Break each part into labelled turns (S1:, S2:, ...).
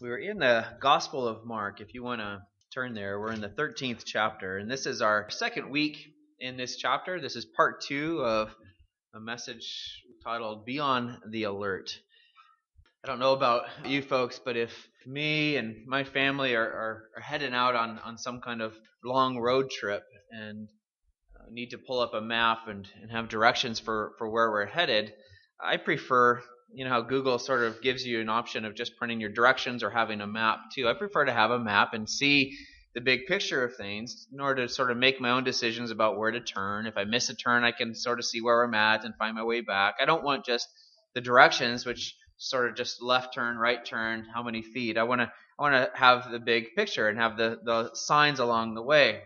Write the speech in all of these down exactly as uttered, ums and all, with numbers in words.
S1: We're in the Gospel of Mark. If you want to turn there, we're in the thirteenth chapter, and this is our second week in this chapter. This is part two of a message titled Be on the Alert. I don't know about you folks, but if me and my family are, are, are heading out on, on some kind of long road trip and uh, need to pull up a map and, and have directions for, for where we're headed, I prefer, you know how Google sort of gives you an option of just printing your directions or having a map too. I prefer to have a map and see the big picture of things in order to sort of make my own decisions about where to turn. If I miss a turn, I can sort of see where I'm at and find my way back. I don't want just the directions, which sort of just left turn, right turn, how many feet. I want to I want to have the big picture and have the, the signs along the way.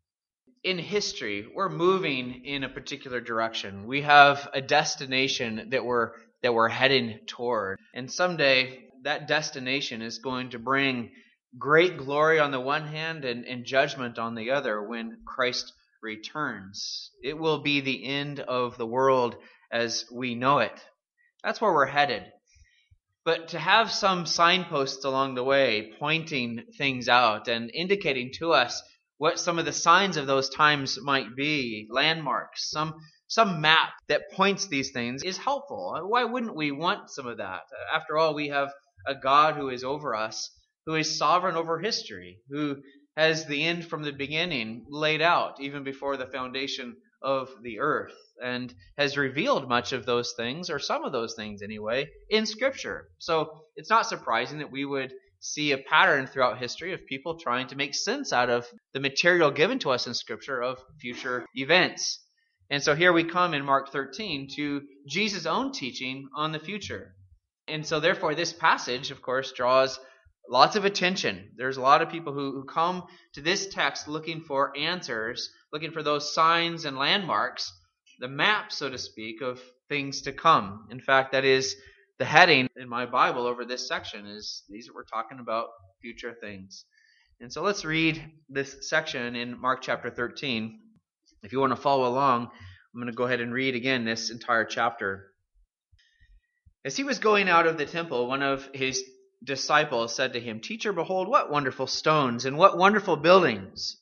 S1: In history, we're moving in a particular direction. We have a destination that we're that we're heading toward. And someday that destination is going to bring great glory on the one hand and, and judgment on the other when Christ returns. It will be the end of the world as we know it. That's where we're headed. But to have some signposts along the way pointing things out and indicating to us what some of the signs of those times might be, landmarks, some some map that points these things is helpful. Why wouldn't we want some of that? After all, we have a God who is over us, who is sovereign over history, who has the end from the beginning laid out even before the foundation of the earth, and has revealed much of those things, or some of those things anyway, in Scripture. So it's not surprising that we would see a pattern throughout history of people trying to make sense out of the material given to us in Scripture of future events. And so here we come in Mark thirteen to Jesus' own teaching on the future. And so therefore this passage, of course, draws lots of attention. There's a lot of people who, who come to this text looking for answers, looking for those signs and landmarks, the map, so to speak, of things to come. In fact, that is the heading in my Bible over this section, is these we're talking about future things. And so let's read this section in Mark chapter thirteen. If you want to follow along, I'm going to go ahead and read again this entire chapter. As he was going out of the temple, one of his disciples said to him, "Teacher, behold, what wonderful stones and what wonderful buildings."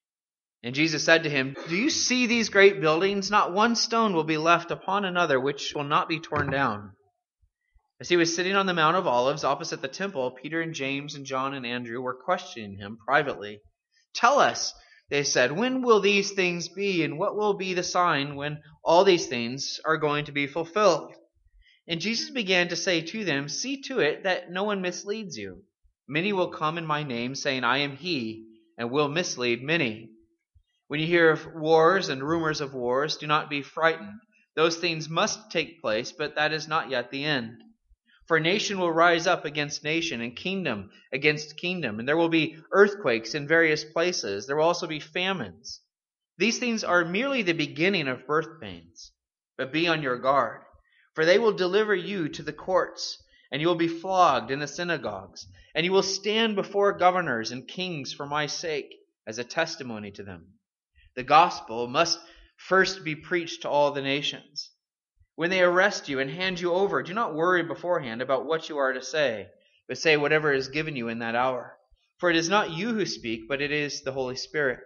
S1: And Jesus said to him, "Do you see these great buildings? Not one stone will be left upon another which will not be torn down." As he was sitting on the Mount of Olives opposite the temple, Peter and James and John and Andrew were questioning him privately. "Tell us," they said, "when will these things be, and what will be the sign when all these things are going to be fulfilled?" And Jesus began to say to them, "See to it that no one misleads you. Many will come in my name, saying, 'I am he,' and will mislead many. When you hear of wars and rumors of wars, do not be frightened. Those things must take place, but that is not yet the end. For nation will rise up against nation, and kingdom against kingdom, and there will be earthquakes in various places. There will also be famines. These things are merely the beginning of birth pains. But be on your guard, for they will deliver you to the courts, and you will be flogged in the synagogues, and you will stand before governors and kings for my sake as a testimony to them. The gospel must first be preached to all the nations. When they arrest you and hand you over, do not worry beforehand about what you are to say, but say whatever is given you in that hour. For it is not you who speak, but it is the Holy Spirit.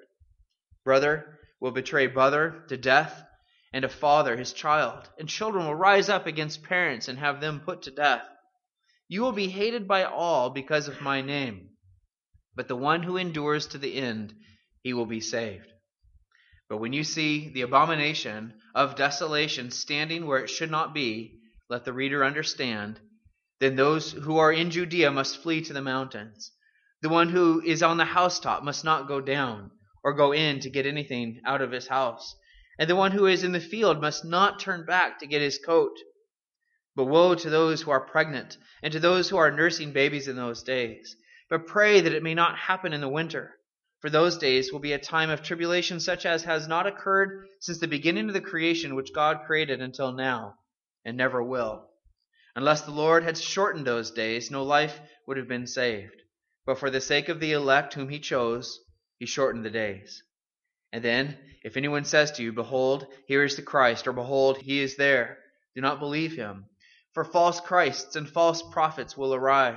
S1: Brother will betray brother to death, and a father his child, and children will rise up against parents and have them put to death. You will be hated by all because of my name, but the one who endures to the end, he will be saved. But when you see the abomination of desolation standing where it should not be, let the reader understand, then those who are in Judea must flee to the mountains. The one who is on the housetop must not go down or go in to get anything out of his house. And the one who is in the field must not turn back to get his coat. But woe to those who are pregnant and to those who are nursing babies in those days. But pray that it may not happen in the winter. For those days will be a time of tribulation such as has not occurred since the beginning of the creation which God created until now, and never will. Unless the Lord had shortened those days, no life would have been saved. But for the sake of the elect whom he chose, he shortened the days. And then, if anyone says to you, 'Behold, here is the Christ,' or 'Behold, he is there,' do not believe him. For false Christs and false prophets will arise,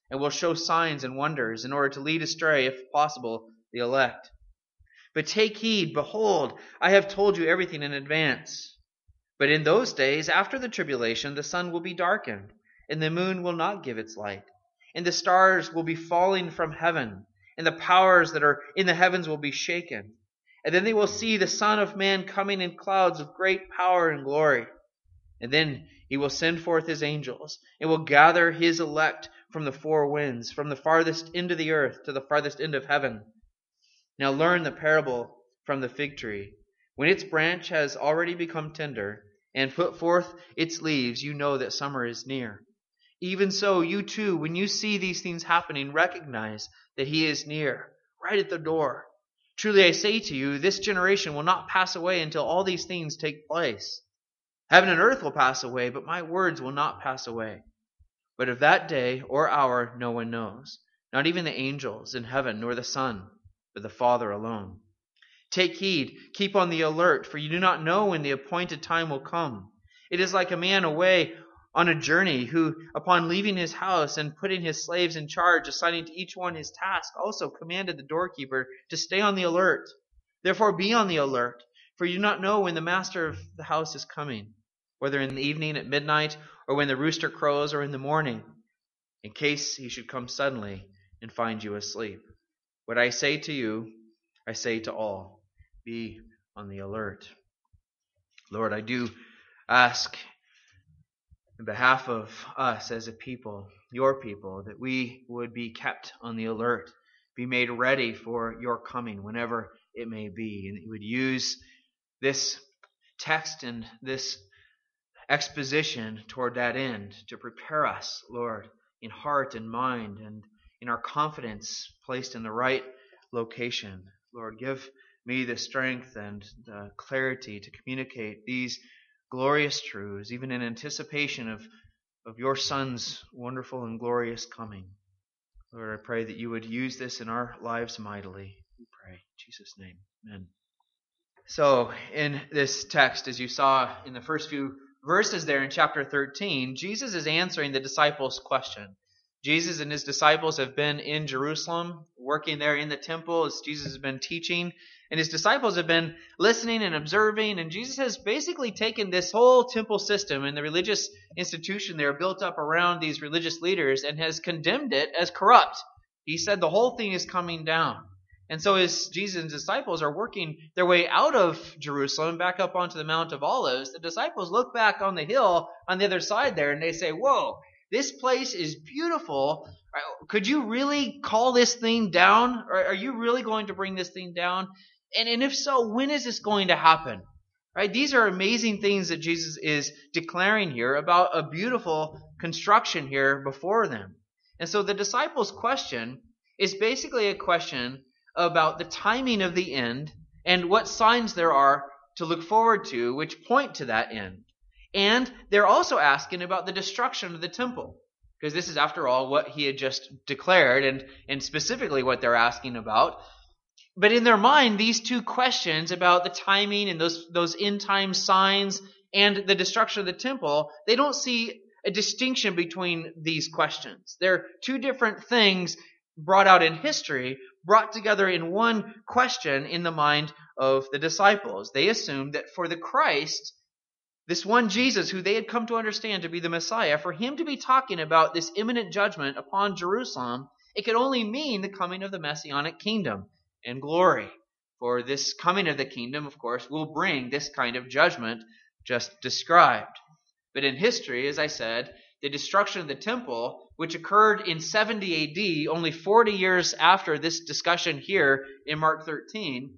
S1: and will show signs and wonders in order to lead astray, if possible, the elect. But take heed, behold, I have told you everything in advance. But in those days, after the tribulation, the sun will be darkened, and the moon will not give its light, and the stars will be falling from heaven, and the powers that are in the heavens will be shaken. And then they will see the Son of Man coming in clouds with great power and glory. And then he will send forth his angels, and will gather his elect from the four winds, from the farthest end of the earth to the farthest end of heaven. Now learn the parable from the fig tree. When its branch has already become tender, and put forth its leaves, you know that summer is near. Even so, you too, when you see these things happening, recognize that he is near, right at the door. Truly I say to you, this generation will not pass away until all these things take place. Heaven and earth will pass away, but my words will not pass away. But of that day or hour no one knows, not even the angels in heaven, nor the Son, but the Father alone. Take heed, keep on the alert, for you do not know when the appointed time will come. It is like a man away on a journey who, upon leaving his house and putting his slaves in charge, assigning to each one his task, also commanded the doorkeeper to stay on the alert. Therefore be on the alert, for you do not know when the master of the house is coming, whether in the evening at midnight, or when the rooster crows, or in the morning, in case he should come suddenly and find you asleep. What I say to you, I say to all, be on the alert. Lord, I do ask on behalf of us as a people, your people, that we would be kept on the alert, be made ready for your coming whenever it may be, and that you would use this text and this exposition toward that end to prepare us, Lord, in heart and mind, and in our confidence placed in the right location. Lord, give me the strength and the clarity to communicate these glorious truths, even in anticipation of, of your Son's wonderful and glorious coming. Lord, I pray that you would use this in our lives mightily. We pray in Jesus' name. Amen. So, in this text, as you saw in the first few verses there in chapter thirteen, Jesus is answering the disciples' question. Jesus and his disciples have been in Jerusalem, working there in the temple as Jesus has been teaching. And his disciples have been listening and observing. And Jesus has basically taken this whole temple system and the religious institution there built up around these religious leaders and has condemned it as corrupt. He said the whole thing is coming down. And so as Jesus' disciples are working their way out of Jerusalem, back up onto the Mount of Olives, the disciples look back on the hill on the other side there and they say, whoa, this place is beautiful. Could you really call this thing down? Are you really going to bring this thing down? And, and if so, when is this going to happen? Right? These are amazing things that Jesus is declaring here about a beautiful construction here before them. And so the disciples' question is basically a question about the timing of the end and what signs there are to look forward to which point to that end. And they're also asking about the destruction of the temple, because this is, after all, what he had just declared and, and specifically what they're asking about. But in their mind, these two questions about the timing and those, those end time signs and the destruction of the temple, they don't see a distinction between these questions. They're two different things brought out in history, brought together in one question in the mind of the disciples. They assumed that for the Christ, this one Jesus who they had come to understand to be the Messiah, for him to be talking about this imminent judgment upon Jerusalem, it could only mean the coming of the Messianic kingdom and glory. For this coming of the kingdom, of course, will bring this kind of judgment just described. But in history, as I said, the destruction of the temple, which occurred in seventy A D, only forty years after this discussion here in Mark thirteen,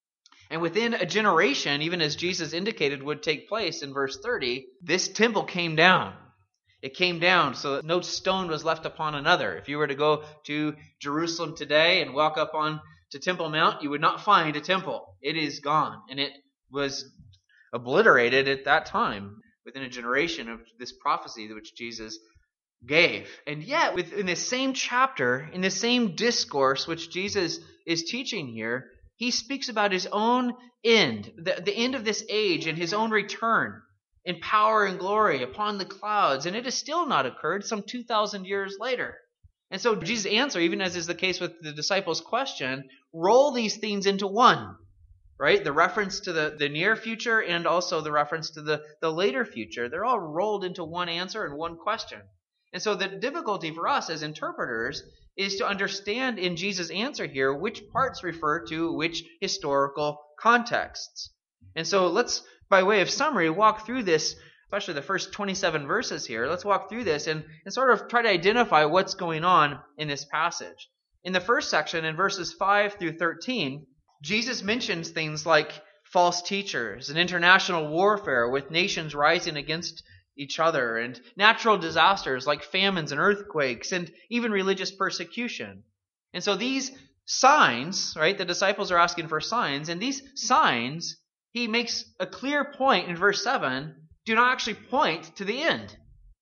S1: and within a generation, even as Jesus indicated would take place in verse thirty, this temple came down. It came down so that no stone was left upon another. If you were to go to Jerusalem today and walk up on to Temple Mount, you would not find a temple. It is gone. And it was obliterated at that time within a generation of this prophecy which Jesus gave. And yet, within the same chapter, in the same discourse which Jesus is teaching here, he speaks about his own end, the, the end of this age and his own return in power and glory upon the clouds. And it has still not occurred some two thousand years later. And so Jesus' answer, even as is the case with the disciples' question, roll these things into one, right? The reference to the, the near future and also the reference to the, the later future. They're all rolled into one answer and one question. And so the difficulty for us as interpreters is to understand in Jesus' answer here which parts refer to which historical contexts. And so let's, by way of summary, walk through this, especially the first twenty-seven verses here. Let's walk through this and, and sort of try to identify what's going on in this passage. In the first section, in verses five through thirteen, Jesus mentions things like false teachers and international warfare with nations rising against each other, and natural disasters like famines and earthquakes, and even religious persecution. And so these signs, right, the disciples are asking for signs, and these signs, he makes a clear point in verse seven, do not actually point to the end.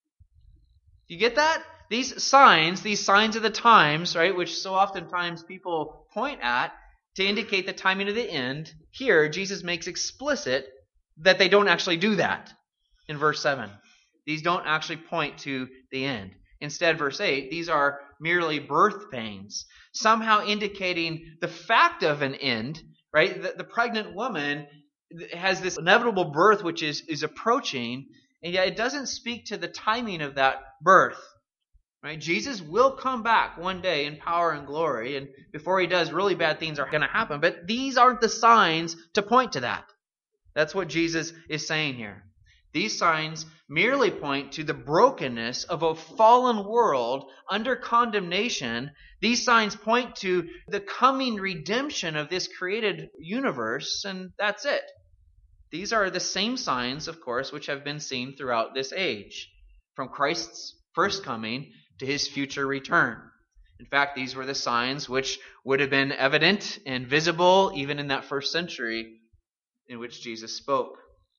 S1: You get that? These signs, these signs of the times, right, which so oftentimes people point at to indicate the timing of the end, here Jesus makes explicit that they don't actually do that in verse seven. These don't actually point to the end. Instead, verse eight, these are merely birth pains, somehow indicating the fact of an end, right? The, the pregnant woman has this inevitable birth which is, is approaching, and yet it doesn't speak to the timing of that birth. Right? Jesus will come back one day in power and glory, and before he does, really bad things are going to happen. But these aren't the signs to point to that. That's what Jesus is saying here. These signs merely point to the brokenness of a fallen world under condemnation. These signs point to the coming redemption of this created universe, and that's it. These are the same signs, of course, which have been seen throughout this age, from Christ's first coming to his future return. In fact, these were the signs which would have been evident and visible even in that first century in which Jesus spoke.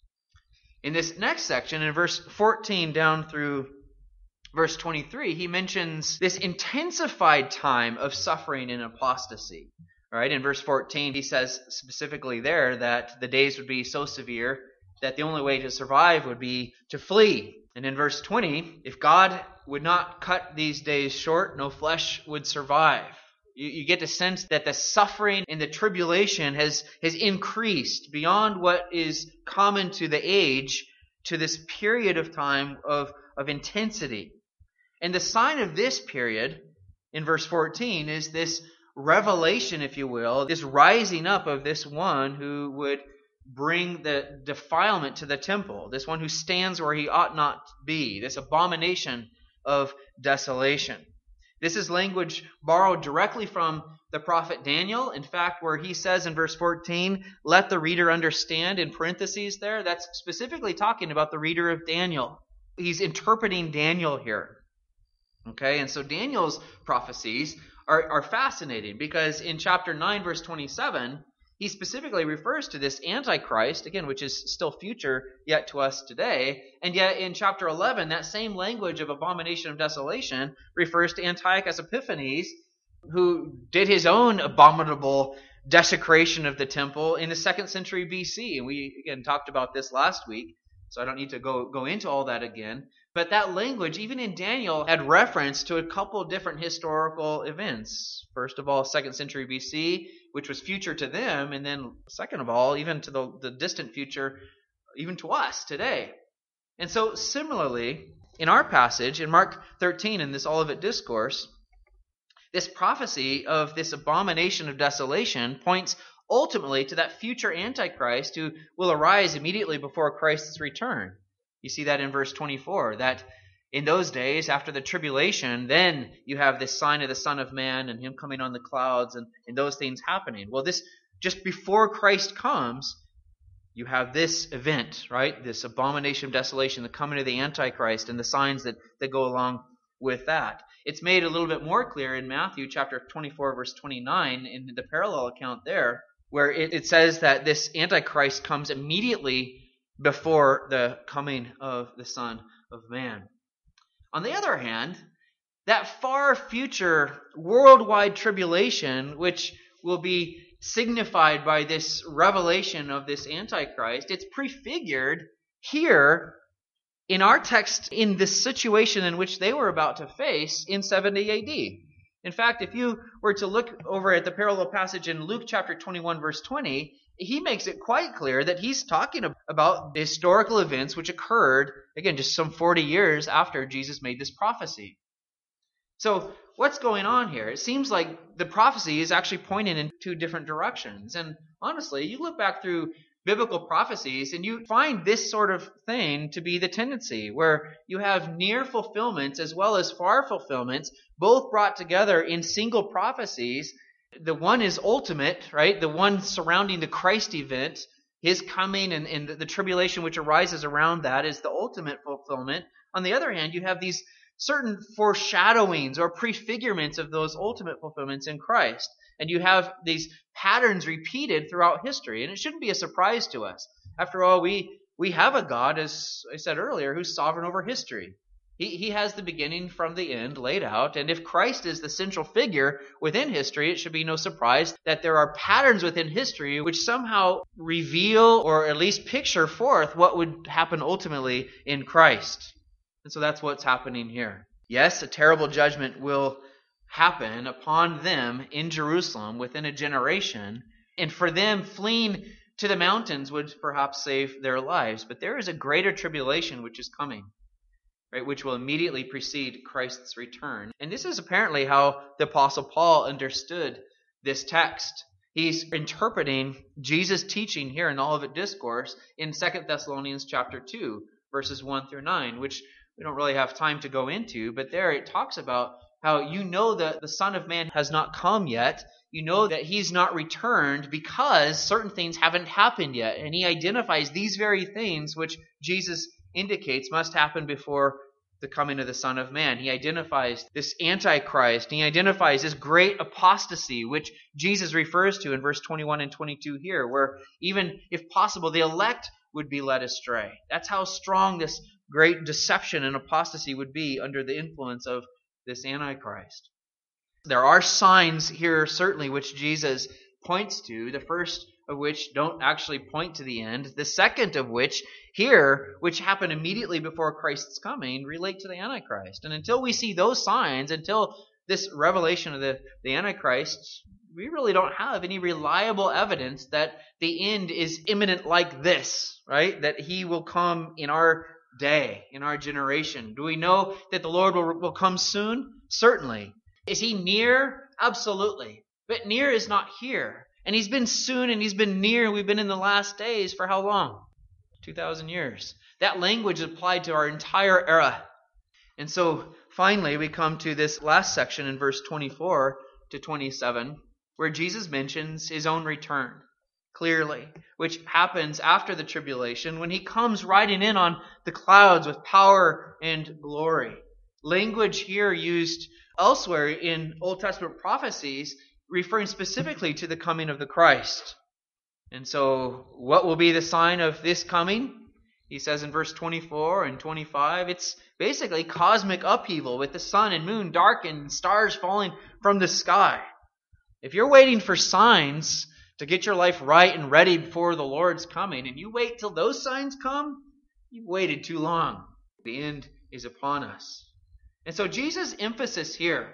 S1: In this next section, in verse fourteen down through verse twenty-three, he mentions this intensified time of suffering and apostasy. Right? In verse fourteen, he says specifically there that the days would be so severe that the only way to survive would be to flee. And in verse twenty, if God would not cut these days short, no flesh would survive. You, you get the sense that the suffering and the tribulation has, has increased beyond what is common to the age to this period of time of, of intensity. And the sign of this period, in verse fourteen, is this revelation, if you will, this rising up of this one who would bring the defilement to the temple, this one who stands where he ought not be, this abomination of desolation. This is language borrowed directly from the prophet Daniel. In fact, where he says in verse fourteen, let the reader understand, in parentheses there, that's specifically talking about the reader of Daniel. He's interpreting Daniel here. Okay, and so Daniel's prophecies are, are fascinating because in chapter nine, verse twenty-seven, he specifically refers to this Antichrist, again, which is still future yet to us today. And yet in chapter eleven, that same language of abomination of desolation refers to Antiochus Epiphanes, who did his own abominable desecration of the temple in the second century B C. And we, again, talked about this last week, so I don't need to go, go into all that again. But that language, even in Daniel, had reference to a couple different historical events. First of all, second century B C, which was future to them, and then second of all, even to the, the distant future, even to us today. And so similarly, in our passage, in Mark thirteen, in this Olivet Discourse, this prophecy of this abomination of desolation points ultimately to that future Antichrist who will arise immediately before Christ's return. You see that in verse twenty-four, that in those days, after the tribulation, then you have this sign of the Son of Man and him coming on the clouds and, and those things happening. Well, this just before Christ comes, you have this event, right? This abomination of desolation, the coming of the Antichrist and the signs that, that go along with that. It's made a little bit more clear in Matthew chapter twenty-four, verse twenty-nine, in the parallel account there, where it, it says that this Antichrist comes immediately before the coming of the Son of Man. On the other hand, that far future worldwide tribulation, which will be signified by this revelation of this Antichrist, it's prefigured here in our text in this situation in which they were about to face in seventy A D. In fact, if you were to look over at the parallel passage in Luke chapter twenty-one, verse twenty, he makes it quite clear that he's talking about historical events which occurred, again, just some forty years after Jesus made this prophecy. So what's going on here? It seems like the prophecy is actually pointing in two different directions. And honestly, you look back through biblical prophecies and you find this sort of thing to be the tendency, where you have near fulfillments as well as far fulfillments, both brought together in single prophecies. The one is ultimate, right? The one surrounding the Christ event, his coming and, and the tribulation which arises around that is the ultimate fulfillment. On the other hand, you have these certain foreshadowings or prefigurements of those ultimate fulfillments in Christ. And you have these patterns repeated throughout history. And it shouldn't be a surprise to us. After all, we, we have a God, as I said earlier, who's sovereign over history. He, he has the beginning from the end laid out. And if Christ is the central figure within history, it should be no surprise that there are patterns within history which somehow reveal or at least picture forth what would happen ultimately in Christ. And so that's what's happening here. Yes, a terrible judgment will happen upon them in Jerusalem within a generation, and for them fleeing to the mountains would perhaps save their lives. But there is a greater tribulation which is coming, right, which will immediately precede Christ's return. And this is apparently how the Apostle Paul understood this text. He's interpreting Jesus' teaching here in Olivet Discourse in Second Thessalonians chapter two, verses one through nine, which we don't really have time to go into, but there it talks about how you know that the Son of Man has not come yet. You know that he's not returned because certain things haven't happened yet. And he identifies these very things which Jesus indicates must happen before the coming of the Son of Man. He identifies this Antichrist. He identifies this great apostasy, which Jesus refers to in verse twenty-one and twenty-two here, where even if possible, the elect would be led astray. That's how strong this great deception and apostasy would be under the influence of this Antichrist. There are signs here, certainly, which Jesus points to, the first of which don't actually point to the end, the second of which here, which happen immediately before Christ's coming, relate to the Antichrist. And until we see those signs, until this revelation of the, the Antichrist, we really don't have any reliable evidence that the end is imminent like this, right? That he will come in our day, in our generation. Do we know that the Lord will, will come soon? Certainly. Is he near? Absolutely. But near is not here. And he's been soon and he's been near. We've been in the last days for how long? two thousand years. That language is applied to our entire era. And so finally we come to this last section in verse twenty-four to twenty-seven, where Jesus mentions his own return clearly, which happens after the tribulation when he comes riding in on the clouds with power and glory. Language here used elsewhere in Old Testament prophecies referring specifically to the coming of the Christ. And so what will be the sign of this coming? He says in verse twenty-four and twenty-five, it's basically cosmic upheaval with the sun and moon darkened and stars falling from the sky. If you're waiting for signs to get your life right and ready before the Lord's coming, and you wait till those signs come, you've waited too long. The end is upon us. And so Jesus' emphasis here,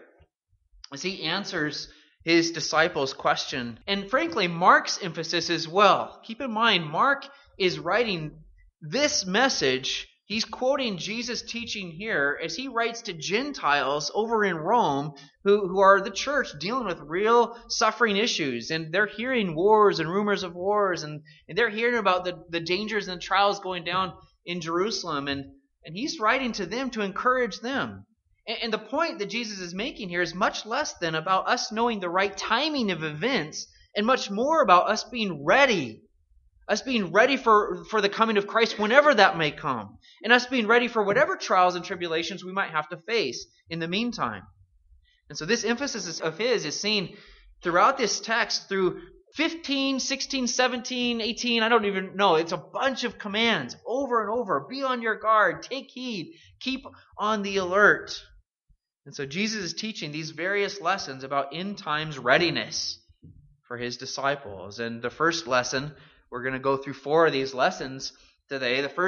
S1: as he answers his disciples' question, and frankly, Mark's emphasis as well. Keep in mind, Mark is writing this message. He's quoting Jesus' teaching here as he writes to Gentiles over in Rome who, who are the church dealing with real suffering issues. And they're hearing wars and rumors of wars. And, and they're hearing about the, the dangers and trials going down in Jerusalem. And, and he's writing to them to encourage them. And, and the point that Jesus is making here is much less than about us knowing the right timing of events and much more about us being ready. Us being ready for, for the coming of Christ whenever that may come. And us being ready for whatever trials and tribulations we might have to face in the meantime. And so this emphasis of his is seen throughout this text through fifteen, sixteen, seventeen, eighteen, I don't even know. It's a bunch of commands over and over. Be on your guard. Take heed. Keep on the alert. And so Jesus is teaching these various lessons about end times readiness for his disciples. And the first lesson, we're going to go through four of these lessons today. The first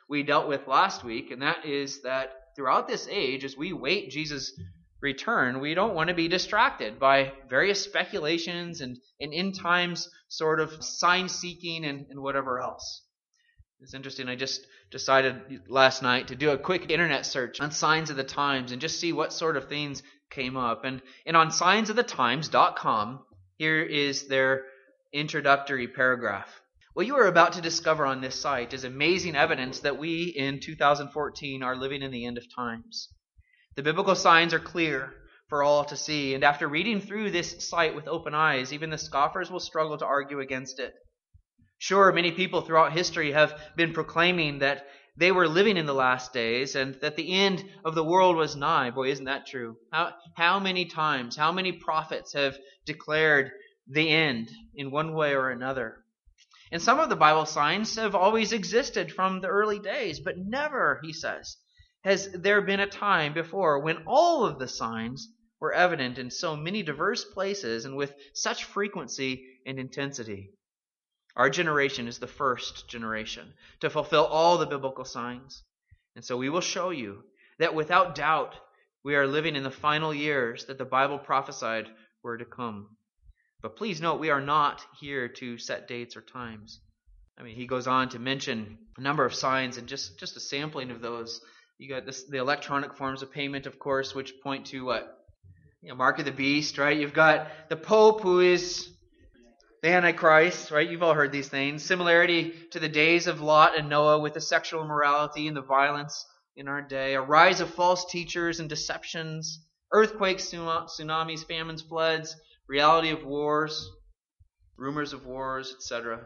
S1: we dealt with last week, and that is that throughout this age, as we wait Jesus' return, we don't want to be distracted by various speculations and, and end times sort of sign seeking and, and whatever else. It's interesting, I just decided last night to do a quick internet search on signs of the times and just see what sort of things came up. And, and on signs of the times dot com, here is their introductory paragraph. What you are about to discover on this site is amazing evidence that we in two thousand fourteen are living in the end of times. The biblical signs are clear for all to see, and after reading through this site with open eyes, even the scoffers will struggle to argue against it. Sure, many people throughout history have been proclaiming that they were living in the last days and that the end of the world was nigh. Boy, isn't that true? How, how many times, how many prophets have declared the end in one way or another? And some of the Bible signs have always existed from the early days, but never, he says, has there been a time before when all of the signs were evident in so many diverse places and with such frequency and intensity. Our generation is the first generation to fulfill all the biblical signs. And so we will show you that without doubt we are living in the final years that the Bible prophesied were to come. But please note, we are not here to set dates or times. I mean, he goes on to mention a number of signs, and just, just a sampling of those. You got this, the electronic forms of payment, of course, which point to what? You know, mark of the beast, right? You've got the Pope, who is the Antichrist, right? You've all heard these things. Similarity to the days of Lot and Noah with the sexual immorality and the violence in our day. A rise of false teachers and deceptions. Earthquakes, tsunamis, famines, floods. Reality of wars. Rumors of wars, et cetera.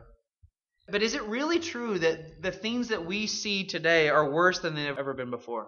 S1: But is it really true that the things that we see today are worse than they've ever been before?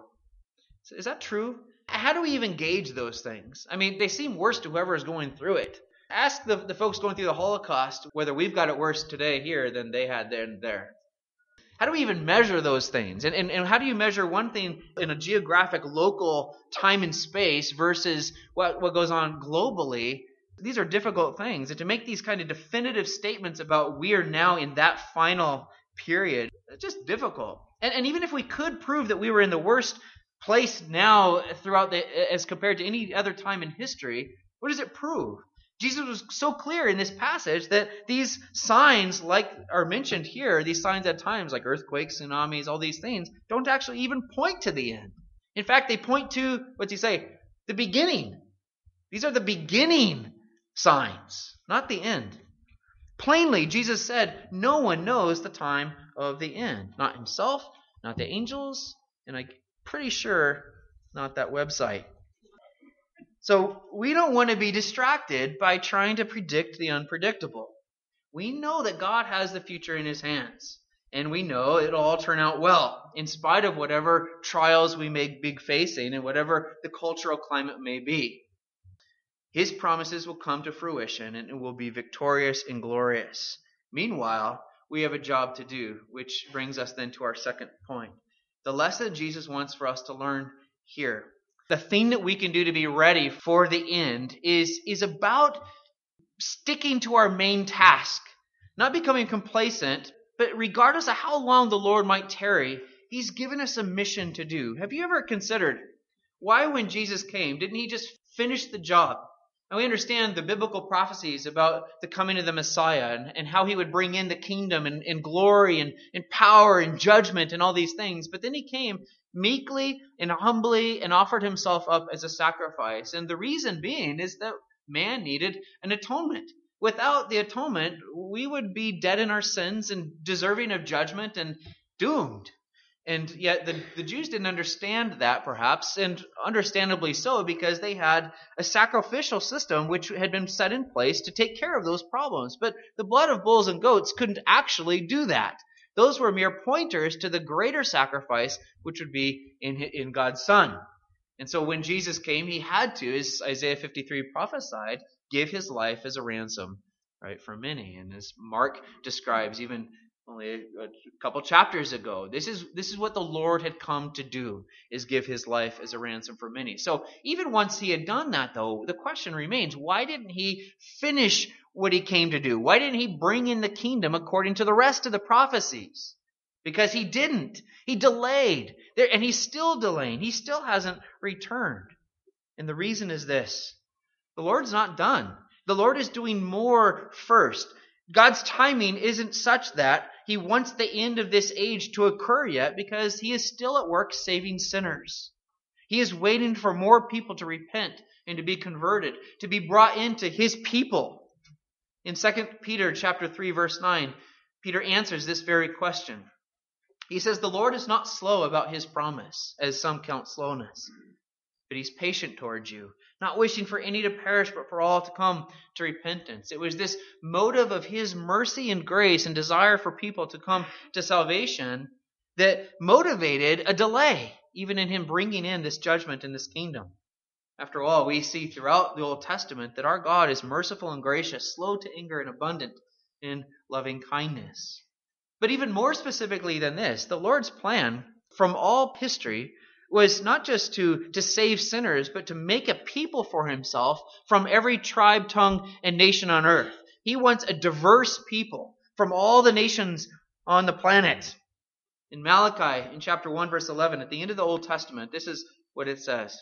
S1: Is that true? How do we even gauge those things? I mean, they seem worse to whoever is going through it. Ask the, the folks going through the Holocaust whether we've got it worse today here than they had then there. How do we even measure those things? And, and, and how do you measure one thing in a geographic, local time and space versus what, what goes on globally? These are difficult things. And to make these kind of definitive statements about we are now in that final period, it's just difficult. And, and even if we could prove that we were in the worst place now throughout the, as compared to any other time in history, what does it prove? Jesus was so clear in this passage that these signs, like are mentioned here, these signs at times like earthquakes, tsunamis, all these things, don't actually even point to the end. In fact, they point to, what's he say? The beginning. These are the beginning signs, not the end. Plainly, Jesus said, no one knows the time of the end. Not himself, not the angels, and I'm pretty sure not that website. So we don't want to be distracted by trying to predict the unpredictable. We know that God has the future in his hands. And we know it'll all turn out well, in spite of whatever trials we may be facing and whatever the cultural climate may be. His promises will come to fruition and it will be victorious and glorious. Meanwhile, we have a job to do, which brings us then to our second point. The lesson Jesus wants for us to learn here. The thing that we can do to be ready for the end is, is about sticking to our main task, not becoming complacent, but regardless of how long the Lord might tarry, he's given us a mission to do. Have you ever considered why when Jesus came, didn't he just finish the job? And we understand the biblical prophecies about the coming of the Messiah and, and how he would bring in the kingdom and, and glory and, and power and judgment and all these things. But then he came meekly and humbly and offered himself up as a sacrifice. And the reason being is that man needed an atonement. Without the atonement, we would be dead in our sins and deserving of judgment and doomed. And yet the, the Jews didn't understand that, perhaps, and understandably so, because they had a sacrificial system which had been set in place to take care of those problems. But the blood of bulls and goats couldn't actually do that. Those were mere pointers to the greater sacrifice, which would be in, in God's Son. And so when Jesus came, he had to, as Isaiah fifty-three prophesied, give his life as a ransom, right, for many. And as Mark describes, even only a, a couple chapters ago, this is this is what the Lord had come to do, is give his life as a ransom for many. So even once he had done that, though, the question remains, why didn't he finish what he came to do? Why didn't he bring in the kingdom according to the rest of the prophecies? because he didn't. He delayed. There, and he's still delaying. He still hasn't returned. And the reason is this. The Lord's not done. The Lord is doing more first. God's timing isn't such that he wants the end of this age to occur yet, because he is still at work saving sinners. He is waiting for more people to repent and to be converted, to be brought into his people. In Second Peter chapter three, verse nine, Peter answers this very question. He says, the Lord is not slow about his promise, as some count slowness, but he's patient towards you, not wishing for any to perish, but for all to come to repentance. It was this motive of his mercy and grace and desire for people to come to salvation that motivated a delay, even in him bringing in this judgment in this kingdom. After all, we see throughout the Old Testament that our God is merciful and gracious, slow to anger and abundant in loving kindness. But even more specifically than this, the Lord's plan from all history was not just to, to save sinners, but to make a people for himself from every tribe, tongue, and nation on earth. He wants a diverse people from all the nations on the planet. In Malachi, in chapter one, verse eleven, at the end of the Old Testament, this is what it says.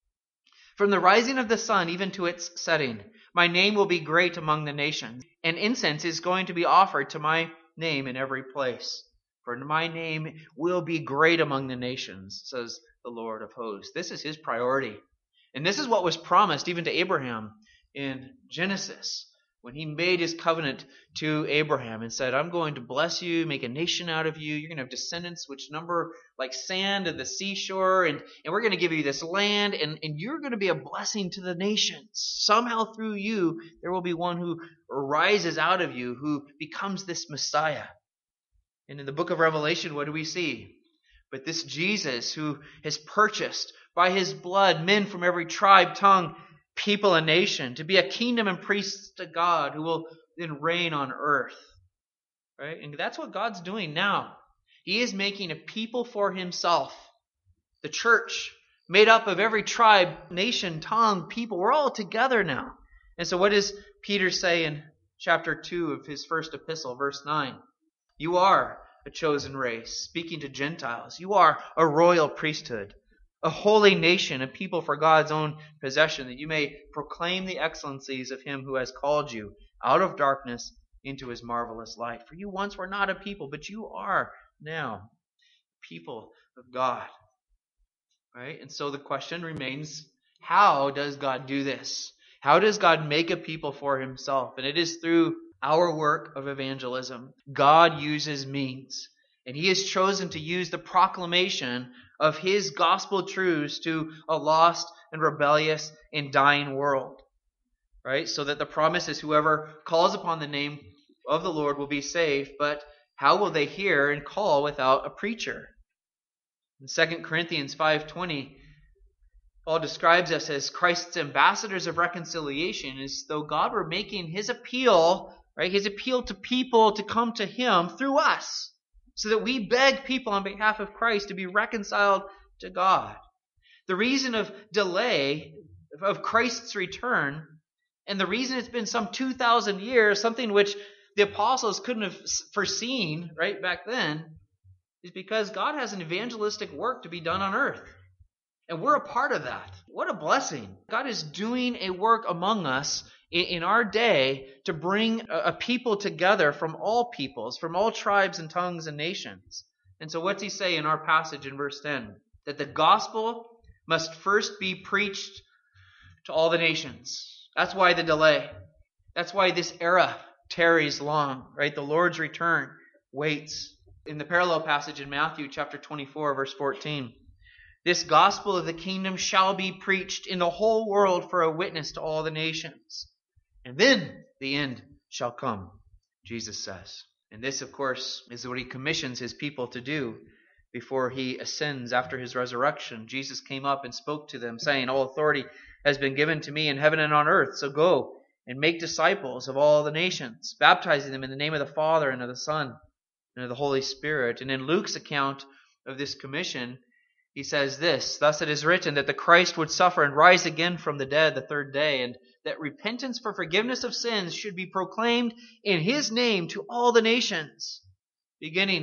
S1: From the rising of the sun even to its setting, my name will be great among the nations, and incense is going to be offered to my name in every place. For my name will be great among the nations, says the Lord of hosts. This is his priority. And this is what was promised even to Abraham in Genesis, when he made his covenant to Abraham and said, I'm going to bless you, make a nation out of you. You're going to have descendants which number like sand of the seashore, and, and we're going to give you this land, and, and you're going to be a blessing to the nations. Somehow through you, there will be one who rises out of you, who becomes this Messiah. And in the book of Revelation, what do we see? But this Jesus who has purchased by his blood men from every tribe, tongue, people, and nation to be a kingdom and priests to God, who will then reign on earth. Right? And that's what God's doing now. He is making a people for himself. The church, made up of every tribe, nation, tongue, people. We're all together now. And so what does Peter say in chapter two of his first epistle, verse nine? You are a chosen race, speaking to Gentiles. You are a royal priesthood, a holy nation, a people for God's own possession, that you may proclaim the excellencies of him who has called you out of darkness into his marvelous light. For you once were not a people, but you are now people of God. Right? And so the question remains, how does God do this? How does God make a people for himself? And it is through our work of evangelism. God uses means, and he has chosen to use the proclamation of his gospel truths to a lost and rebellious and dying world. Right? So that the promise is whoever calls upon the name of the Lord will be saved, but how will they hear and call without a preacher? In Second Corinthians five twenty, Paul describes us as Christ's ambassadors of reconciliation, as though God were making his appeal, right? His appeal to people to come to him through us, so that we beg people on behalf of Christ to be reconciled to God. The reason of delay of Christ's return, and the reason it's been some two thousand years, something which the apostles couldn't have foreseen right back then, is because God has an evangelistic work to be done on earth. And we're a part of that. What a blessing. God is doing a work among us in our day to bring a people together from all peoples, from all tribes and tongues and nations. And so what's he say in our passage in verse ten? That the gospel must first be preached to all the nations. That's why the delay. That's why this era tarries long, right? The Lord's return waits. In the parallel passage in Matthew chapter twenty-four, verse fourteen, this gospel of the kingdom shall be preached in the whole world for a witness to all the nations. And then the end shall come, Jesus says. And this, of course, is what he commissions his people to do before he ascends after his resurrection. Jesus came up and spoke to them, saying, all authority has been given to me in heaven and on earth. So go and make disciples of all the nations, baptizing them in the name of the Father and of the Son and of the Holy Spirit. And in Luke's account of this commission, he says this, thus it is written that the Christ would suffer and rise again from the dead the third day, and that repentance for forgiveness of sins should be proclaimed in his name to all the nations, beginning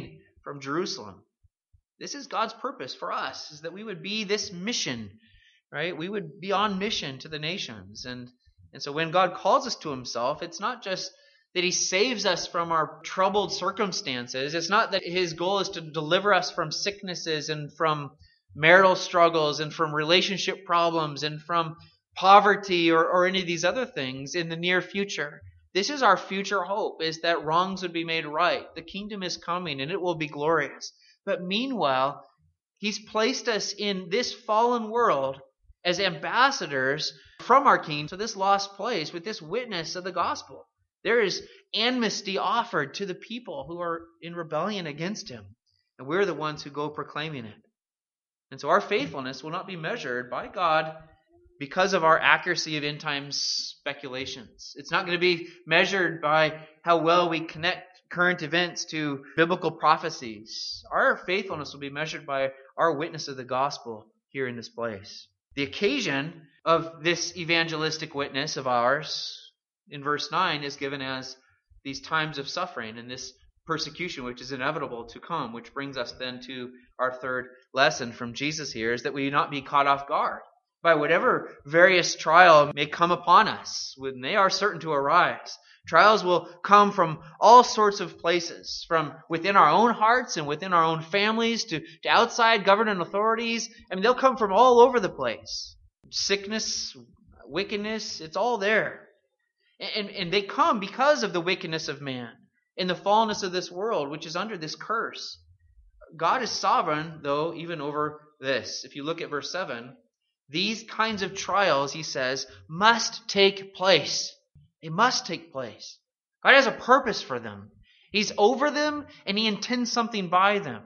S1: from Jerusalem. This is God's purpose for us, is that we would be this mission, right? We would be on mission to the nations. And, and so when God calls us to himself, it's not just that he saves us from our troubled circumstances. It's not that his goal is to deliver us from sicknesses and from marital struggles and from relationship problems and from poverty or, or any of these other things in the near future. This is our future hope, is that wrongs would be made right. The kingdom is coming and it will be glorious. But meanwhile, he's placed us in this fallen world as ambassadors from our king to this lost place with this witness of the gospel. There is amnesty offered to the people who are in rebellion against him. And we're the ones who go proclaiming it. And so our faithfulness will not be measured by God because of our accuracy of end times speculations. It's not going to be measured by how well we connect current events to biblical prophecies. Our faithfulness will be measured by our witness of the gospel here in this place. The occasion of this evangelistic witness of ours in verse nine is given as these times of suffering and this persecution which is inevitable to come, which brings us then to our third lesson from Jesus here, is that we not be caught off guard by whatever various trial may come upon us, when they are certain to arise. Trials will come from all sorts of places, from within our own hearts and within our own families to, to outside government authorities. I mean, they'll come from all over the place. Sickness, wickedness, it's all there. And, and they come because of the wickedness of man and the fallenness of this world, which is under this curse. God is sovereign, though, even over this. If you look at verse seven, these kinds of trials, he says, must take place. They must take place. God has a purpose for them. He's over them, and he intends something by them.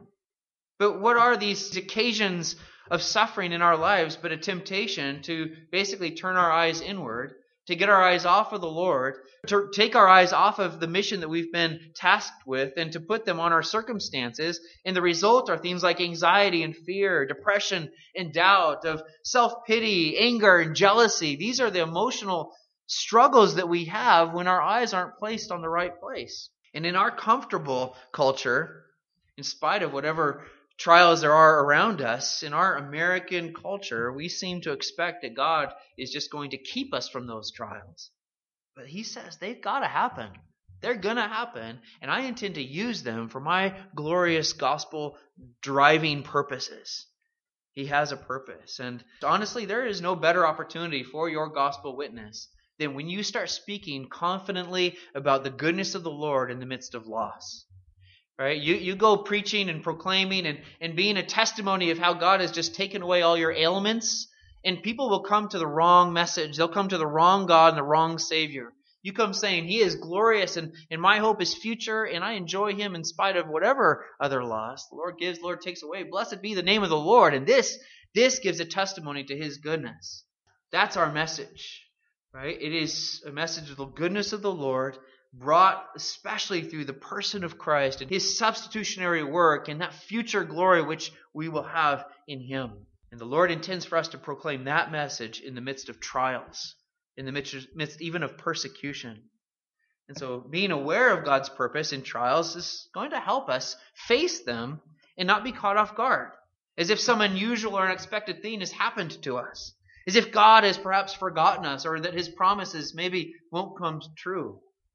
S1: But what are these occasions of suffering in our lives but a temptation to basically turn our eyes inward, to get our eyes off of the Lord, to take our eyes off of the mission that we've been tasked with, and to put them on our circumstances. And the result are things like anxiety and fear, depression and doubt, of self-pity, anger and jealousy. These are the emotional struggles that we have when our eyes aren't placed on the right place. And in our comfortable culture, in spite of whatever trials there are around us, in our American culture, we seem to expect that God is just going to keep us from those trials. But he says they've got to happen. They're going to happen, and I intend to use them for my glorious gospel driving purposes. He has a purpose. And honestly, there is no better opportunity for your gospel witness than when you start speaking confidently about the goodness of the Lord in the midst of loss. Right? You you go preaching and proclaiming and, and being a testimony of how God has just taken away all your ailments, and people will come to the wrong message. They'll come to the wrong God and the wrong Savior. You come saying, he is glorious and, and my hope is future, and I enjoy him in spite of whatever other loss the Lord gives, the Lord takes away. Blessed be the name of the Lord. And this, this gives a testimony to his goodness. That's our message. Right? It is a message of the goodness of the Lord, brought especially through the person of Christ and his substitutionary work and that future glory which we will have in him. And the Lord intends for us to proclaim that message in the midst of trials, in the midst, midst even of persecution. And so being aware of God's purpose in trials is going to help us face them and not be caught off guard, as if some unusual or unexpected thing has happened to us, as if God has perhaps forgotten us or that his promises maybe won't come true.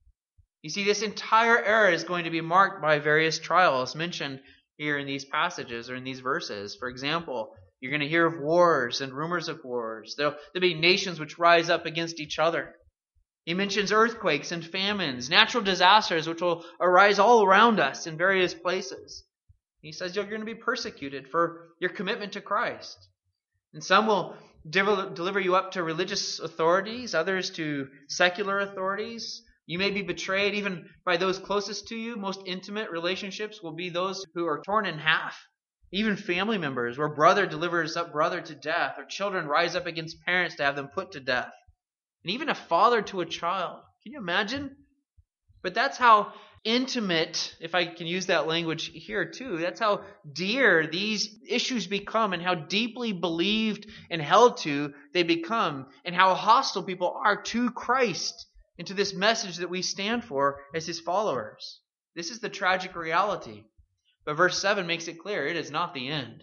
S1: You see, this entire era is going to be marked by various trials mentioned here in these passages or in these verses. For example, you're going to hear of wars and rumors of wars. There'll, there'll be nations which rise up against each other. He mentions earthquakes and famines, natural disasters which will arise all around us in various places. He says you're going to be persecuted for your commitment to Christ. And some will deliver you up to religious authorities, others to secular authorities. You may be betrayed even by those closest to you. Most intimate relationships will be those who are torn in half. Even family members, where brother delivers up brother to death, or children rise up against parents to have them put to death. And even a father to a child. Can you imagine? But that's how intimate, if I can use that language here too, that's how dear these issues become and how deeply believed and held to they become, and how hostile people are to Christ and to this message that we stand for as his followers. This is the tragic reality. But verse seven makes it clear it is not the end.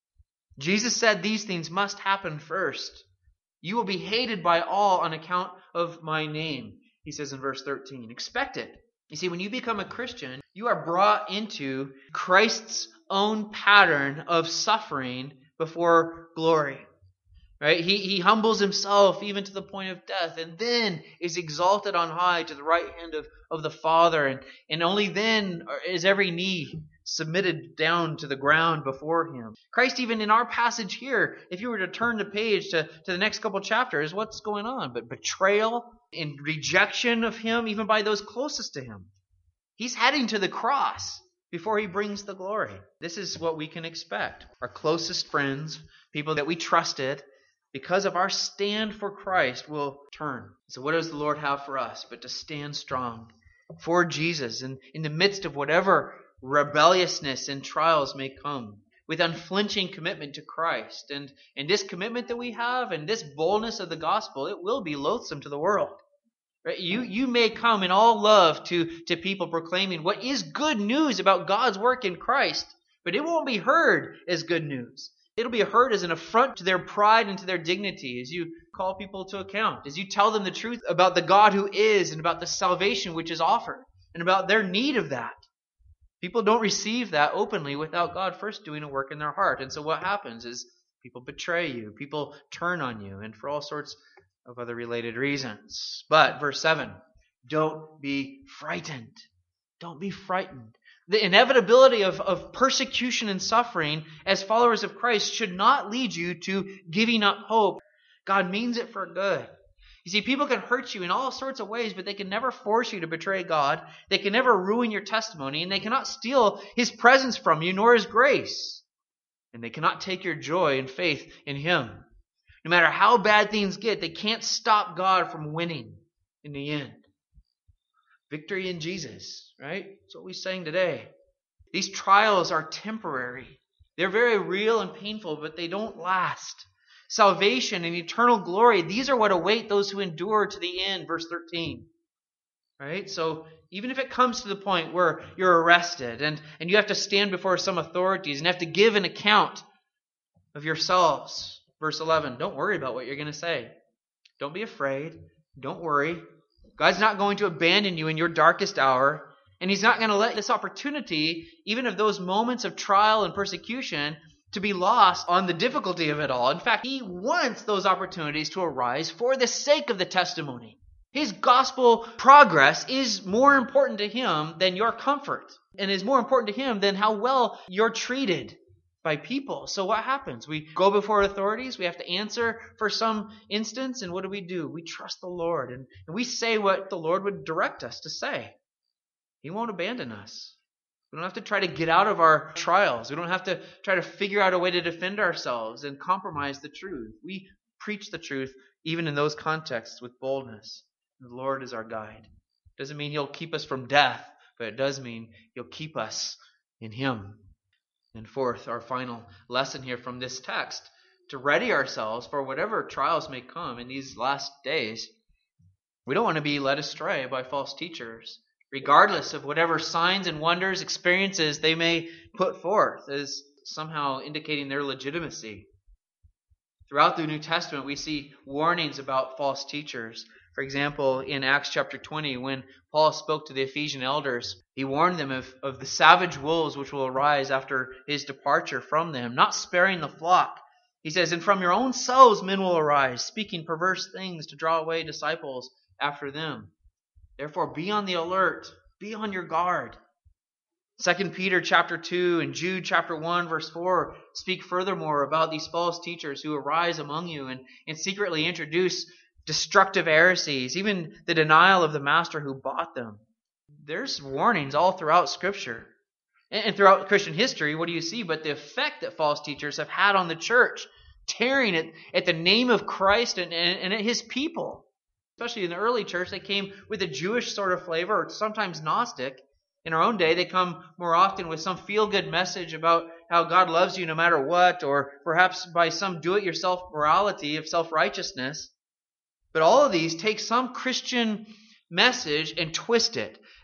S1: Jesus said these things must happen first. You will be hated by all on account of my name, he says in verse thirteen. Expect it. You see, when you become a Christian, you are brought into Christ's own pattern of suffering before glory. Right? He, he humbles himself even to the point of death, and then is exalted on high to the right hand of, of the Father. And, and only then is every knee submitted down to the ground before him. Christ, even in our passage here, if you were to turn the page to, to the next couple chapters, what's going on? But betrayal and rejection of him, even by those closest to him. He's heading to the cross before he brings the glory. This is what we can expect. Our closest friends, people that we trusted, because of our stand for Christ, will turn. So what does the Lord have for us but to stand strong for Jesus and in the midst of whatever rebelliousness and trials may come, with unflinching commitment to Christ. And, and this commitment that we have and this boldness of the gospel, it will be loathsome to the world. Right? You, you may come in all love to, to people proclaiming what is good news about God's work in Christ, but it won't be heard as good news. It'll be heard as an affront to their pride and to their dignity as you call people to account, as you tell them the truth about the God who is and about the salvation which is offered and about their need of that. People don't receive that openly without God first doing a work in their heart. And so what happens is people betray you, people turn on you, and for all sorts of other related reasons. But verse seven, don't be frightened. Don't be frightened. The inevitability of, of persecution and suffering as followers of Christ should not lead you to giving up hope. God means it for good. You see, people can hurt you in all sorts of ways, but they can never force you to betray God. They can never ruin your testimony, and they cannot steal his presence from you, nor his grace. And they cannot take your joy and faith in him. No matter how bad things get, they can't stop God from winning in the end. Victory in Jesus, right? That's what we sang today. These trials are temporary. They're very real and painful, but they don't last. Salvation and eternal glory, these are what await those who endure to the end, verse thirteen. Right? So even if it comes to the point where you're arrested and, and you have to stand before some authorities and have to give an account of yourselves, verse eleven, don't worry about what you're going to say. Don't be afraid. Don't worry. God's not going to abandon you in your darkest hour, and he's not going to let this opportunity, even of those moments of trial and persecution, to be lost on the difficulty of it all. In fact, he wants those opportunities to arise for the sake of the testimony. His gospel progress is more important to him than your comfort, and is more important to him than how well you're treated by people. So what happens? We go before authorities, we have to answer for some instance, and what do we do? We trust the Lord, and, and we say what the Lord would direct us to say. He won't abandon us. We don't have to try to get out of our trials. We don't have to try to figure out a way to defend ourselves and compromise the truth. We preach the truth even in those contexts with boldness. The Lord is our guide. Doesn't mean he'll keep us from death, but it does mean he'll keep us in him. And fourth, our final lesson here from this text, to ready ourselves for whatever trials may come in these last days. We don't want to be led astray by false teachers, regardless of whatever signs and wonders, experiences they may put forth as somehow indicating their legitimacy. Throughout the New Testament, we see warnings about false teachers. For example, in Acts chapter twenty, when Paul spoke to the Ephesian elders, he warned them of, of the savage wolves which will arise after his departure from them, not sparing the flock. He says, and from your own selves men will arise, speaking perverse things to draw away disciples after them. Therefore, be on the alert, be on your guard. Second Peter chapter two and Jude chapter one verse four speak furthermore about these false teachers who arise among you and, and secretly introduce destructive heresies, even the denial of the master who bought them. There's warnings all throughout Scripture. And, and throughout Christian history, what do you see but the effect that false teachers have had on the church, tearing at, at the name of Christ and, and, and at his people. Especially in the early church, they came with a Jewish sort of flavor, or sometimes Gnostic. In our own day, they come more often with some feel-good message about how God loves you no matter what, or perhaps by some do-it-yourself morality of self-righteousness. But all of these take some Christian message and twist it.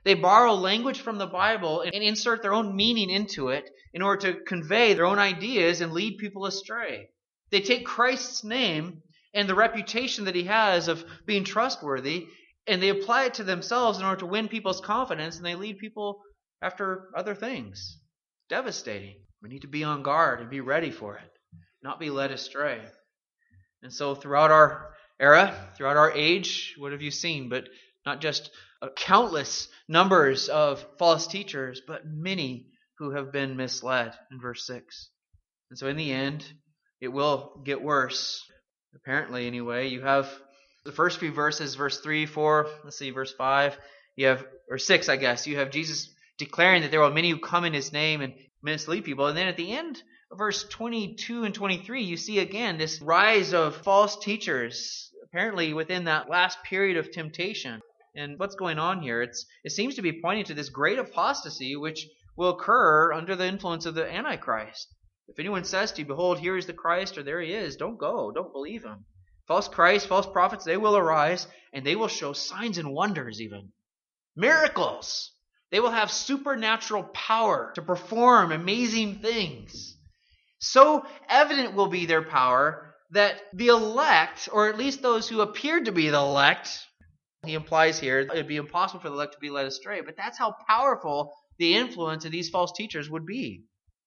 S1: They borrow language from the Bible and insert their own meaning into it in order to convey their own ideas and lead people astray. They take Christ's name and the reputation that he has of being trustworthy, and they apply it to themselves in order to win people's confidence, and they lead people after other things. Devastating. We need to be on guard and be ready for it, not be led astray. And so throughout our era, throughout our age, what have you seen? But not just uh, countless numbers of false teachers, but many who have been misled in verse six. And so in the end, it will get worse. Apparently, anyway, you have the first few verses, verse three, four, let's see, verse five, you have, or six, I guess, you have Jesus declaring that there are many who come in his name and mislead people. And then at the end of verse twenty-two and twenty-three, you see again this rise of false teachers, apparently within that last period of temptation. And what's going on here? It's it seems to be pointing to this great apostasy which will occur under the influence of the Antichrist. If anyone says to you, behold, here is the Christ, or there he is, don't go, don't believe him. False Christ, false prophets, they will arise, and they will show signs and wonders even. Miracles. They will have supernatural power to perform amazing things. So evident will be their power that the elect, or at least those who appear to be the elect, he implies here, it would be impossible for the elect to be led astray, but that's how powerful the influence of these false teachers would be.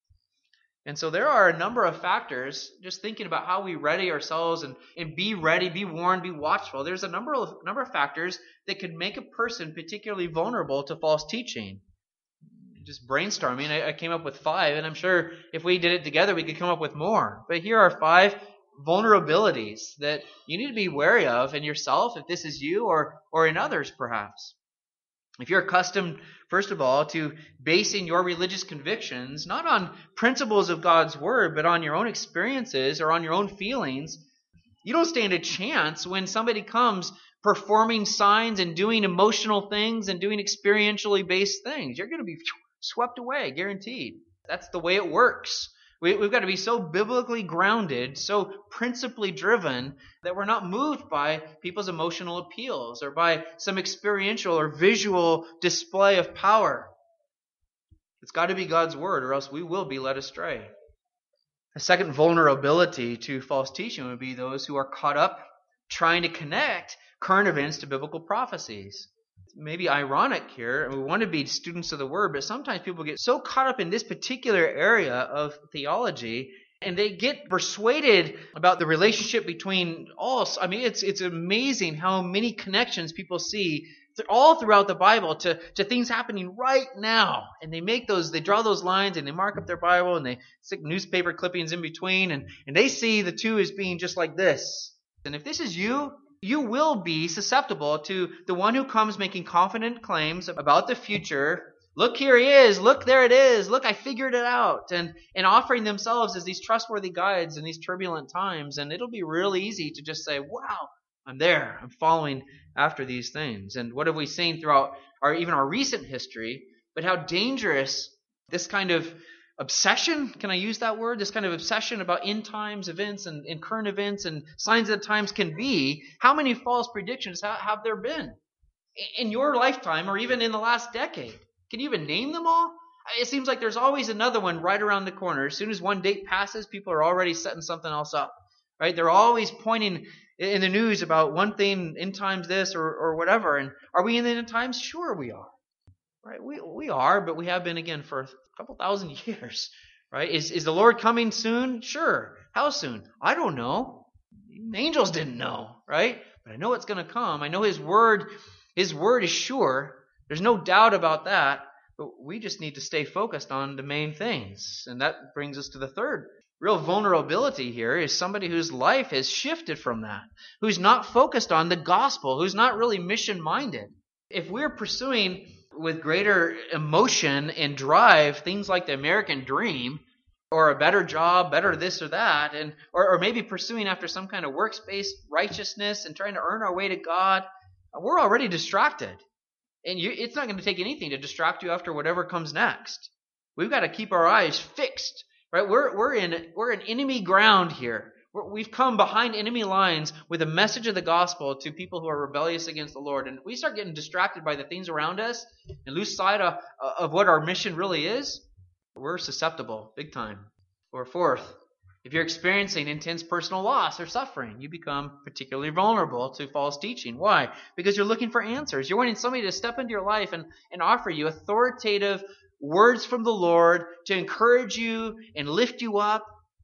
S1: And so there are a number of factors, just thinking about how we ready ourselves and, and be ready, be warned, be watchful. There's a number of number of factors that could make a person particularly vulnerable to false teaching. Just brainstorming, I, I came up with five, and I'm sure if we did it together, we could come up with more. But here are five vulnerabilities that you need to be wary of in yourself, if this is you, or or in others perhaps. If you're accustomed, first of all, to basing your religious convictions not on principles of God's Word, but on your own experiences or on your own feelings, you don't stand a chance when somebody comes performing signs and doing emotional things and doing experientially based things. You're going to be swept away, guaranteed. That's the way it works. We, we've got to be so biblically grounded, so principally driven, that we're not moved by people's emotional appeals or by some experiential or visual display of power. It's got to be God's Word, or else we will be led astray. A second vulnerability to false teaching would be those who are caught up trying to connect current events to biblical prophecies. Maybe ironic here, and we want to be students of the Word, but sometimes people get so caught up in this particular area of theology, and they get persuaded about the relationship between all. I mean, it's it's amazing how many connections people see all throughout the Bible to, to things happening right now. And they make those, they draw those lines, and they mark up their Bible, and they stick newspaper clippings in between, and, and they see the two as being just like this. And if this is you, you will be susceptible to the one who comes making confident claims about the future. Look, here he is. Look, there it is. Look, I figured it out. And, and offering themselves as these trustworthy guides in these turbulent times. And it'll be real easy to just say, wow, I'm there. I'm following after these things. And what have we seen throughout our even our recent history? But how dangerous this kind of obsession, can I use that word? This kind of obsession about end times events and, and current events and signs of the times can be. How many false predictions have, have there been in your lifetime or even in the last decade? Can you even name them all? It seems like there's always another one right around the corner. As soon as one date passes, people are already setting something else up, right? They're always pointing in the news about one thing, end times this or, or whatever. And are we in the end times? Sure we are. Right? We we are, but we have been again for a couple thousand years. Right? Is is the Lord coming soon? Sure. How soon? I don't know. The angels didn't know, right? But I know it's going to come. I know His word, His word is sure. There's no doubt about that. But we just need to stay focused on the main things. And that brings us to the third real vulnerability here is somebody whose life has shifted from that, who's not focused on the gospel, who's not really mission-minded. If we're pursuing with greater emotion and drive things like the American dream, or a better job, better this or that, and or, or maybe pursuing after some kind of works-based righteousness and trying to earn our way to God, we're already distracted. And you, it's not going to take anything to distract you after whatever comes next. We've got to keep our eyes fixed, right? We're we're in we're in enemy ground here. We're, we've come behind enemy lines with a message of the gospel to people who are rebellious against the Lord. And if we start getting distracted by the things around us and lose sight of, of what our mission really is, we're susceptible big time. Or fourth, if you're experiencing intense personal loss or suffering, you become particularly vulnerable to false teaching. Why? Because you're looking for answers. You're wanting somebody to step into your life and, and offer you authoritative words from the Lord to encourage you and lift you up.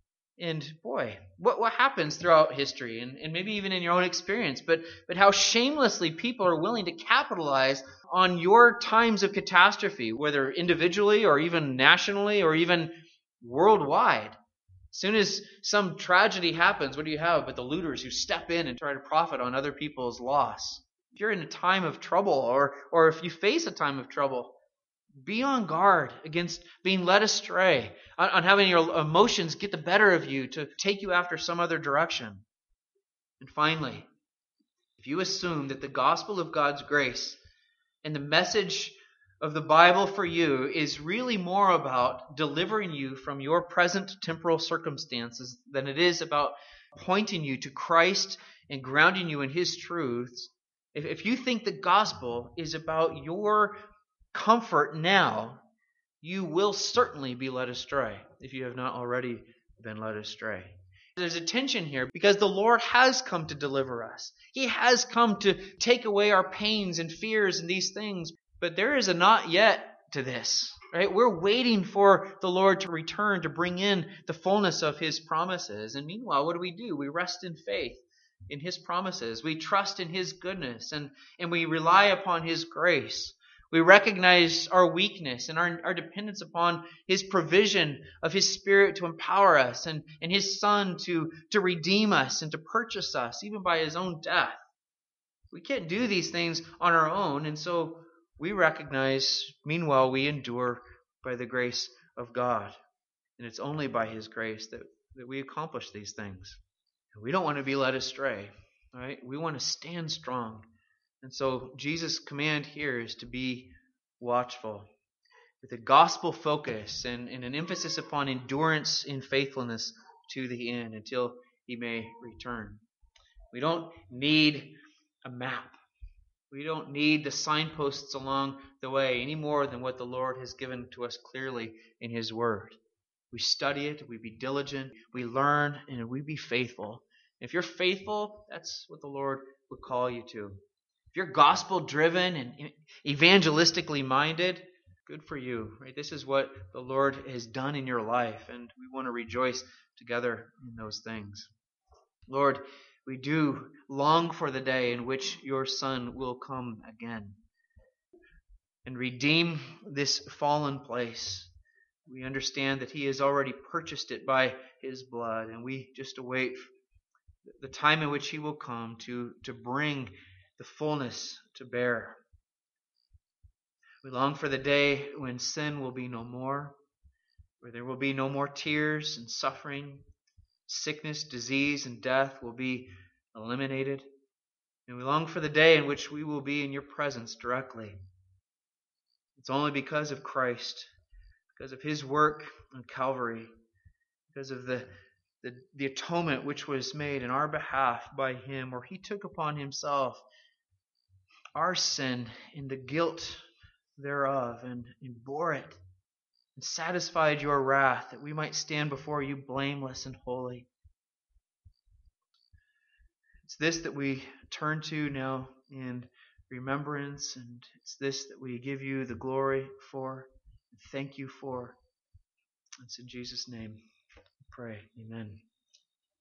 S1: And boy, what, what happens throughout history and, and maybe even in your own experience, but, but how shamelessly people are willing to capitalize on your times of catastrophe, whether individually or even nationally or even worldwide. As soon as some tragedy happens, what do you have but the looters who step in and try to profit on other people's loss? If you're in a time of trouble, or or if you face a time of trouble, be on guard against being led astray, on, on having your emotions get the better of you to take you after some other direction. And finally, if you assume that the gospel of God's grace and the message of the Bible for you is really more about delivering you from your present temporal circumstances than it is about pointing you to Christ and grounding you in His truths, if, if you think the gospel is about your comfort now, you will certainly be led astray if you have not already been led astray. There's a tension here because the Lord has come to deliver us. He has come to take away our pains and fears and these things. But there is a not yet to this, right? We're waiting for the Lord to return to bring in the fullness of His promises. And meanwhile, what do we do? We rest in faith in His promises. We trust in His goodness and, and we rely upon His grace. We recognize our weakness and our, our dependence upon His provision of His Spirit to empower us and, and His Son to, to redeem us and to purchase us, even by His own death. We can't do these things on our own, and so we recognize, meanwhile, we endure by the grace of God. And it's only by His grace that, that we accomplish these things. We don't want to be led astray, right? We want to stand strong. And so Jesus' command here is to be watchful with a gospel focus and, and an emphasis upon endurance in faithfulness to the end until He may return. We don't need a map. We don't need the signposts along the way any more than what the Lord has given to us clearly in His Word. We study it, we be diligent, we learn, and we be faithful. If you're faithful, that's what the Lord would call you to. If you're gospel-driven and evangelistically minded, good for you. Right? This is what the Lord has done in your life, and we want to rejoice together in those things. Lord, we do long for the day in which your Son will come again and redeem this fallen place. We understand that He has already purchased it by His blood, and we just await the time in which He will come to, to bring the fullness to bear. We long for the day when sin will be no more, where there will be no more tears and suffering. Sickness, disease, and death will be eliminated. And we long for the day in which we will be in your presence directly. It's only because of Christ, because of His work on Calvary, because of the, the, the atonement which was made in our behalf by Him, where He took upon Himself our sin and the guilt thereof and, and bore it and satisfied your wrath that we might stand before you blameless and holy. It's this that we turn to now in remembrance, and it's this that we give you the glory for and thank you for. It's in Jesus' name we pray. Amen.